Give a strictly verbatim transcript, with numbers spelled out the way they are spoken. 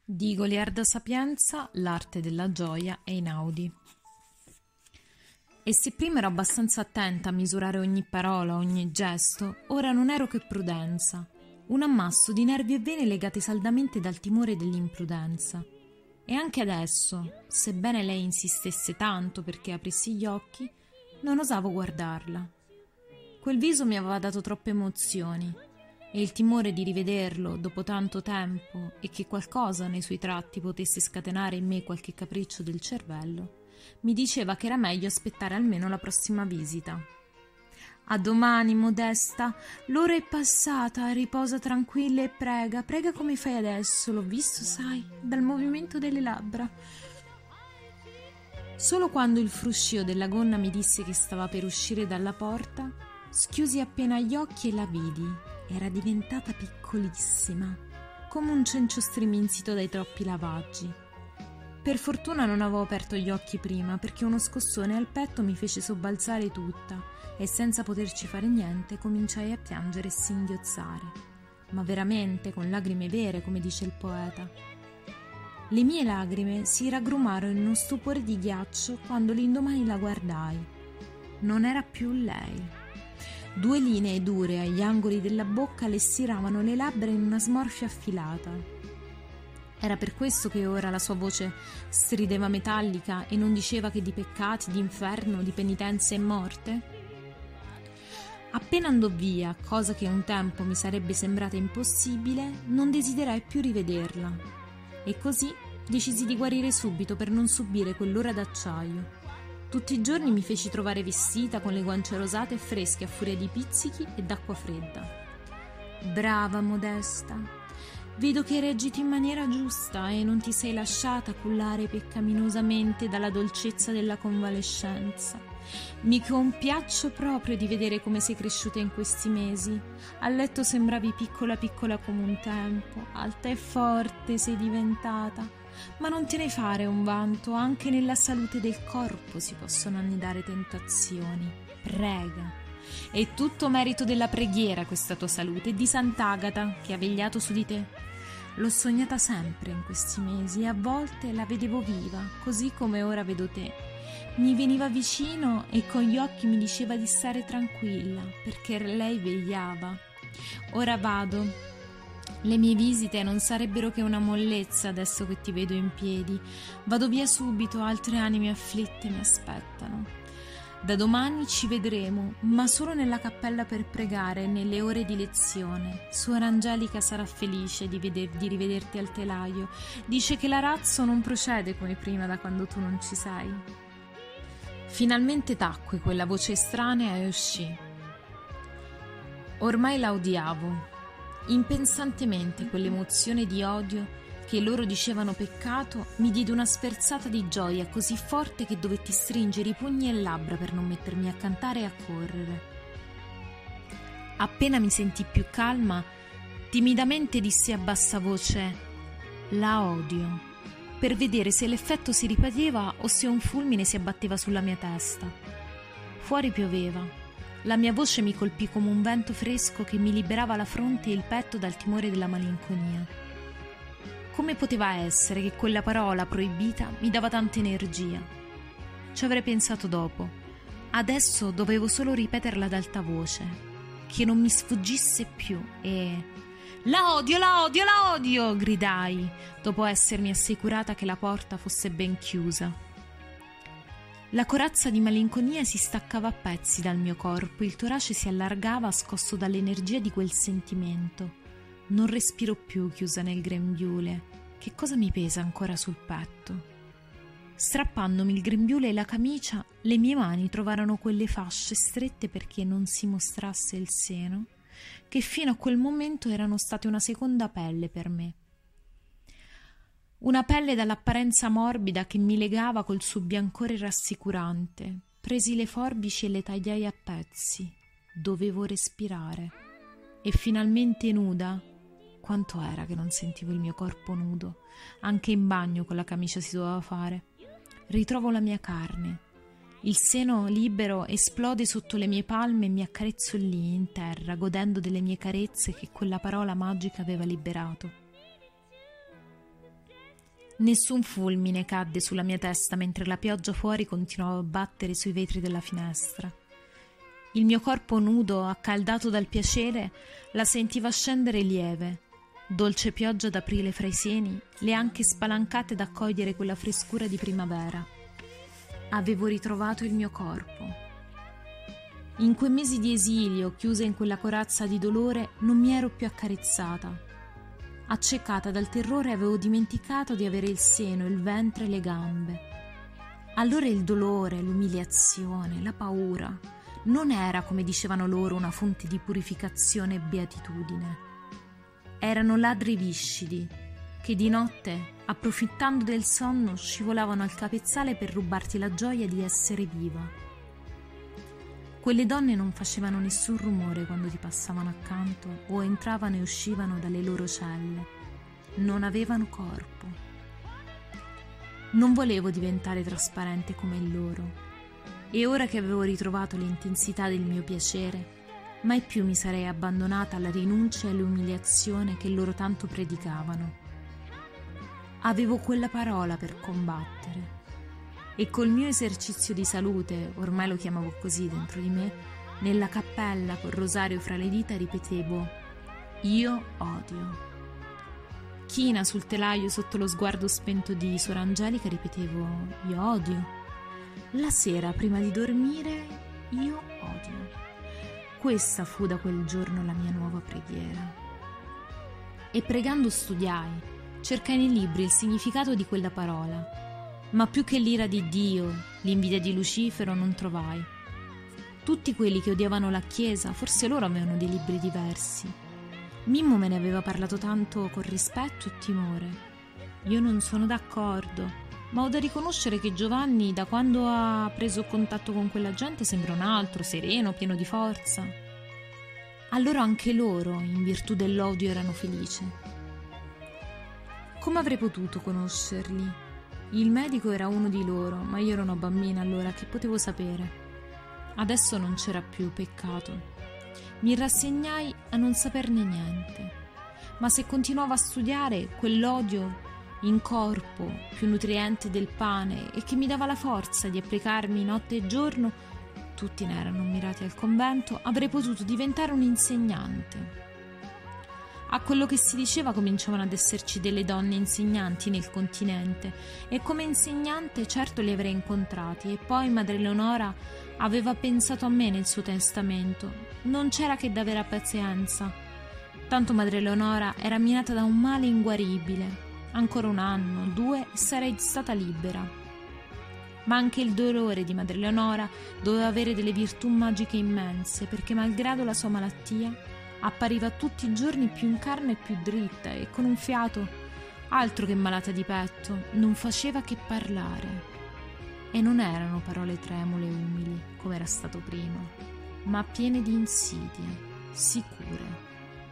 Di Goliarda Sapienza, L'arte della gioia è Einaudi. E se prima ero abbastanza attenta a misurare ogni parola, ogni gesto, ora non ero che prudenza, un ammasso di nervi e vene legate saldamente dal timore dell'imprudenza. E anche adesso, sebbene lei insistesse tanto perché aprissi gli occhi, non osavo guardarla. Quel viso mi aveva dato troppe emozioni, e il timore di rivederlo dopo tanto tempo e che qualcosa nei suoi tratti potesse scatenare in me qualche capriccio del cervello, mi diceva che era meglio aspettare almeno la prossima visita. A domani, Modesta, l'ora è passata, riposa tranquilla e prega, prega come fai adesso, l'ho visto, sai, dal movimento delle labbra. Solo quando il fruscio della gonna mi disse che stava per uscire dalla porta, schiusi appena gli occhi e la vidi. Era diventata piccolissima, come un cencio striminzito dai troppi lavaggi. Per fortuna non avevo aperto gli occhi prima, perché uno scossone al petto mi fece sobbalzare tutta e senza poterci fare niente cominciai a piangere e singhiozzare. Ma veramente, con lagrime vere, come dice il poeta. Le mie lagrime si raggrumarono in uno stupore di ghiaccio quando l'indomani la guardai. Non era più lei. Due linee dure agli angoli della bocca le stiravano le labbra in una smorfia affilata. Era per questo che ora la sua voce strideva metallica e non diceva che di peccati, di inferno, di penitenza e morte? Appena andò via, cosa che un tempo mi sarebbe sembrata impossibile, non desiderai più rivederla. E così decisi di guarire subito per non subire quell'ora d'acciaio. Tutti i giorni mi feci trovare vestita con le guance rosate e fresche a furia di pizzichi e d'acqua fredda. Brava Modesta, vedo che reggiti in maniera giusta e non ti sei lasciata cullare peccaminosamente dalla dolcezza della convalescenza. Mi compiaccio proprio di vedere come sei cresciuta in questi mesi. A letto sembravi piccola piccola come un tempo, alta e forte sei diventata. Ma non te ne fare un vanto, anche nella salute del corpo si possono annidare tentazioni. Prega. È tutto merito della preghiera questa tua salute e di Sant'Agata che ha vegliato su di te. L'ho sognata sempre in questi mesi e a volte la vedevo viva, così come ora vedo te. Mi veniva vicino e con gli occhi mi diceva di stare tranquilla, perché lei vegliava. Ora vado. Le mie visite non sarebbero che una mollezza adesso che ti vedo in piedi. Vado via subito, altre anime afflitte mi aspettano. Da domani ci vedremo, ma solo nella cappella per pregare, nelle ore di lezione. Suora Angelica sarà felice di, veder, di rivederti al telaio. Dice che l'arazzo non procede come prima da quando tu non ci sei. Finalmente tacque quella voce estranea e uscì. Ormai la odiavo. Impensantemente quell'emozione di odio che loro dicevano peccato mi diede una sferzata di gioia così forte che dovetti stringere i pugni e labbra per non mettermi a cantare e a correre. Appena mi sentii più calma, timidamente dissi a bassa voce: la odio, per vedere se l'effetto si ripeteva o se un fulmine si abbatteva sulla mia testa. Fuori pioveva. La mia voce mi colpì come un vento fresco che mi liberava la fronte e il petto dal timore della malinconia. Come poteva essere che quella parola proibita mi dava tanta energia? Ci avrei pensato dopo. Adesso dovevo solo ripeterla ad alta voce, che non mi sfuggisse più e... La odio, la odio, la odio! Gridai, dopo essermi assicurata che la porta fosse ben chiusa. La corazza di malinconia si staccava a pezzi dal mio corpo, il torace si allargava scosso dall'energia di quel sentimento. Non respiro più chiusa nel grembiule. Che cosa mi pesa ancora sul petto? Strappandomi il grembiule e la camicia, le mie mani trovarono quelle fasce strette perché non si mostrasse il seno, che fino a quel momento erano state una seconda pelle per me. Una pelle dall'apparenza morbida che mi legava col suo biancore rassicurante. Presi le forbici e le tagliai a pezzi. Dovevo respirare. E finalmente nuda. Quanto era che non sentivo il mio corpo nudo. Anche in bagno con la camicia si doveva fare. Ritrovo la mia carne. Il seno libero esplode sotto le mie palme e mi accarezzo lì, in terra, godendo delle mie carezze che quella parola magica aveva liberato. Nessun fulmine cadde sulla mia testa mentre la pioggia fuori continuava a battere sui vetri della finestra. Il mio corpo nudo, accaldato dal piacere, la sentiva scendere lieve, dolce pioggia d'aprile fra i seni, le anche spalancate da cogliere quella frescura di primavera. Avevo ritrovato il mio corpo. In quei mesi di esilio, chiusa in quella corazza di dolore, non mi ero più accarezzata. Accecata dal terrore, avevo dimenticato di avere il seno, il ventre e le gambe. Allora il dolore, l'umiliazione, la paura non era, come dicevano loro, una fonte di purificazione e beatitudine. Erano ladri viscidi che di notte, approfittando del sonno, scivolavano al capezzale per rubarti la gioia di essere viva. Quelle donne non facevano nessun rumore quando ti passavano accanto o entravano e uscivano dalle loro celle. Non avevano corpo. Non volevo diventare trasparente come loro. E ora che avevo ritrovato l'intensità del mio piacere, mai più mi sarei abbandonata alla rinuncia e all'umiliazione che loro tanto predicavano. Avevo quella parola per combattere. E col mio esercizio di salute, ormai lo chiamavo così dentro di me, nella cappella col rosario fra le dita ripetevo: io odio. China sul telaio sotto lo sguardo spento di Suor Angelica ripetevo: io odio. La sera prima di dormire io odio. Questa fu da quel giorno la mia nuova preghiera. E pregando studiai, cercai nei libri il significato di quella parola. Ma più che l'ira di Dio, l'invidia di Lucifero non trovai. Tutti quelli che odiavano la Chiesa, forse loro avevano dei libri diversi. Mimmo me ne aveva parlato tanto con rispetto e timore. Io non sono d'accordo, ma ho da riconoscere che Giovanni, da quando ha preso contatto con quella gente, sembra un altro, sereno, pieno di forza. Allora anche loro, in virtù dell'odio, erano felici. Come avrei potuto conoscerli? Il medico era uno di loro, ma io ero una bambina allora, che potevo sapere? Adesso non c'era più peccato. Mi rassegnai a non saperne niente. Ma se continuavo a studiare, quell'odio in corpo, più nutriente del pane e che mi dava la forza di applicarmi notte e giorno, tutti ne erano mirati al convento, avrei potuto diventare un insegnante. A quello che si diceva cominciavano ad esserci delle donne insegnanti nel continente e come insegnante certo li avrei incontrati. E poi Madre Leonora aveva pensato a me nel suo testamento. Non c'era che da vera pazienza. Tanto Madre Leonora era minata da un male inguaribile. Ancora un anno, due e sarei stata libera. Ma anche il dolore di Madre Leonora doveva avere delle virtù magiche immense, perché malgrado la sua malattia appariva tutti i giorni più in carne e più dritta e con un fiato, altro che malata di petto, non faceva che parlare. E non erano parole tremule e umili, come era stato prima, ma piene di insidie, sicure.